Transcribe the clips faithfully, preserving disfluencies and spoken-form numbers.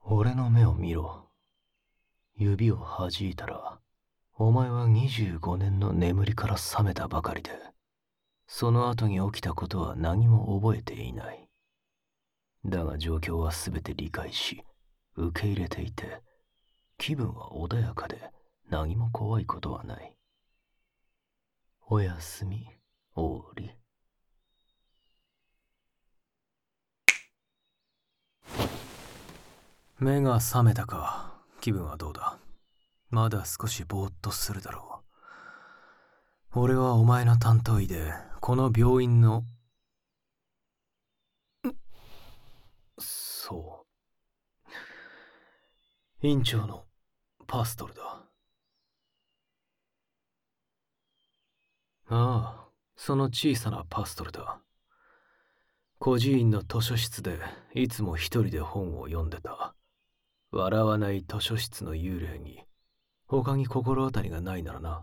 俺の目を見ろ。指を弾いたら、お前はにじゅうごねんの眠りから覚めたばかりで、その後に起きたことは何も覚えていない。だが状況はすべて理解し、受け入れていて、気分は穏やかで何も怖いことはない。おやすみ、オーリ。目が覚めたか。気分はどうだ？まだ少しぼーっとするだろう。俺はお前の担当医で、この病院のそう院長のパストルだ。ああ、その小さなパストルだ。孤児院の図書室でいつも一人で本を読んでた。笑わない図書室の幽霊に他に心当たりがないならな。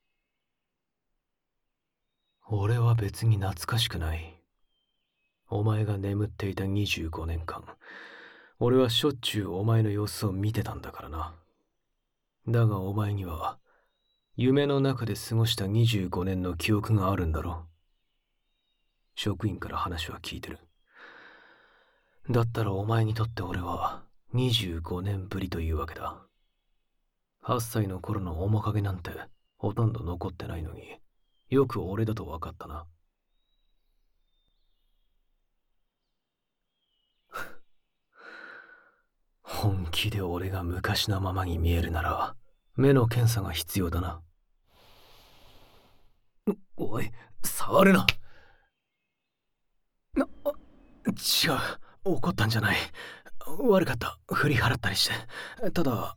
俺は別に懐かしくない。お前が眠っていたにじゅうごねんかん、俺はしょっちゅうお前の様子を見てたんだからな。だがお前には夢の中で過ごしたにじゅうごねんの記憶があるんだろ。職員から話は聞いてる。だったらお前にとって俺はにじゅうごねんぶりというわけだ。はっさいの頃の面影なんてほとんど残ってないのに、よく俺だと分かったな。本気で俺が昔のままに見えるなら、目の検査が必要だな。おい、触るな。な、違う、怒ったんじゃない。悪かった、振り払ったりして。ただ、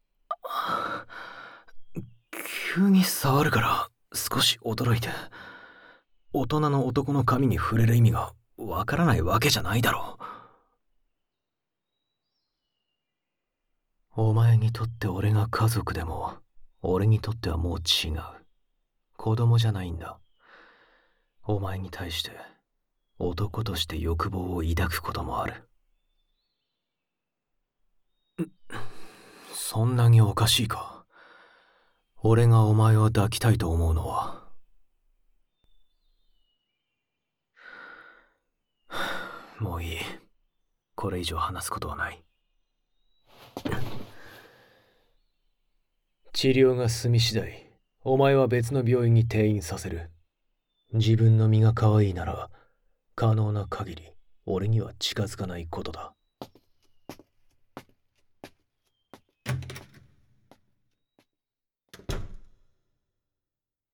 急に触るから少し驚いて。大人の男の髪に触れる意味がわからないわけじゃないだろう。お前にとって俺が家族でも、俺にとってはもう違う。子供じゃないんだ。お前に対して男として欲望を抱くこともある。そんなにおかしいか。俺がお前を抱きたいと思うのは。もういい。これ以上話すことはない。治療が済み次第、お前は別の病院に転院させる。自分の身が可愛いなら、可能な限り俺には近づかないことだ。